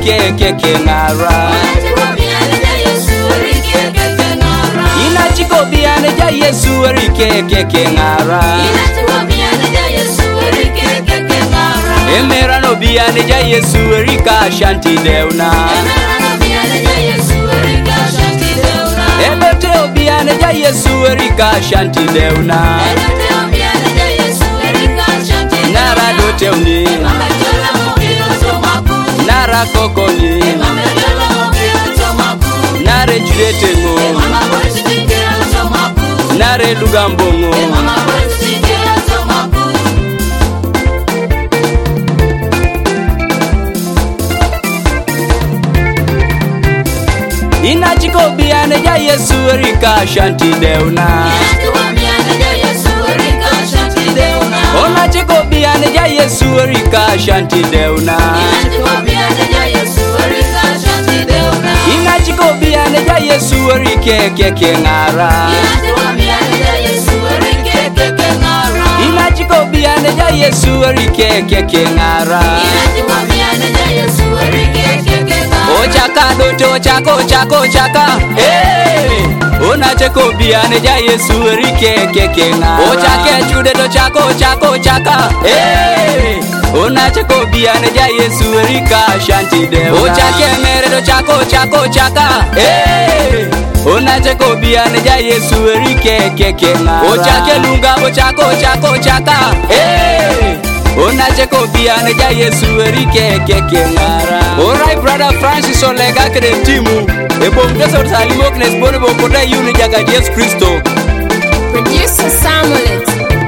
keke ngara Inachiko biane ja Yesu keke ngara Emera no biane ja Yesu ka shanti deuna Ebete obiane ja Yesu ka shanti deuna Nara dote uni Nara kokoni Nare jurete ngo Nare lugambongo Inachiko biane ja Yesu ka shanti deuna Ona chiko biane ja Yesu ka shanti deuna Inachiko biane ja Yesu keke ngara Inachiko biane ja Yesu keke ngara Ochaka dote ochaka Ona cheko biane ja Yesu keke ngara Ochake chude to chaka Ona cheko biane ja Yesu ka shanti deuna Ochake mere to chaka Ona cheko biane ja Yesu keke ngara Ochake lunga bo chaka Ona cheko biane ja Yesu keke ngara Alright brother Francis Olega kede timu Ebomgeso salimo knes bone bokoda yuni jaga Yesu Kristo Producer Samuel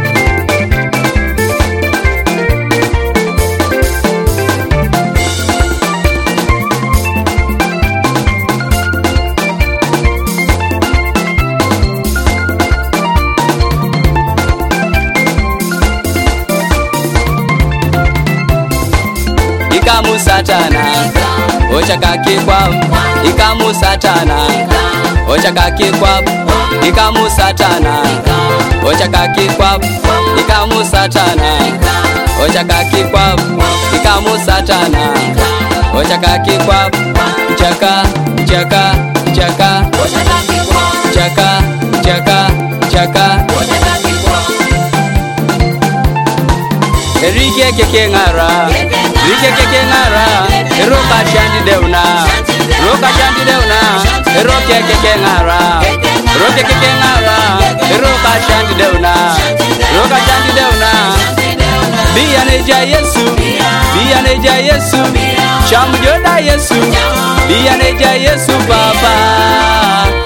Ikamu satana Ochaka kikwa Ikamu satana Ochaka kikwa Ikamu satana Ochaka kikwa Ikamu satana Ochaka kikwa Ikamu satana Ochaka kikwa Chaka Rike keke ngara Roka shanti deuna Roka keke ngara Roka shanti deuna Biane ja Yesu Shamu joda Yesu Biane ja Yesu Baba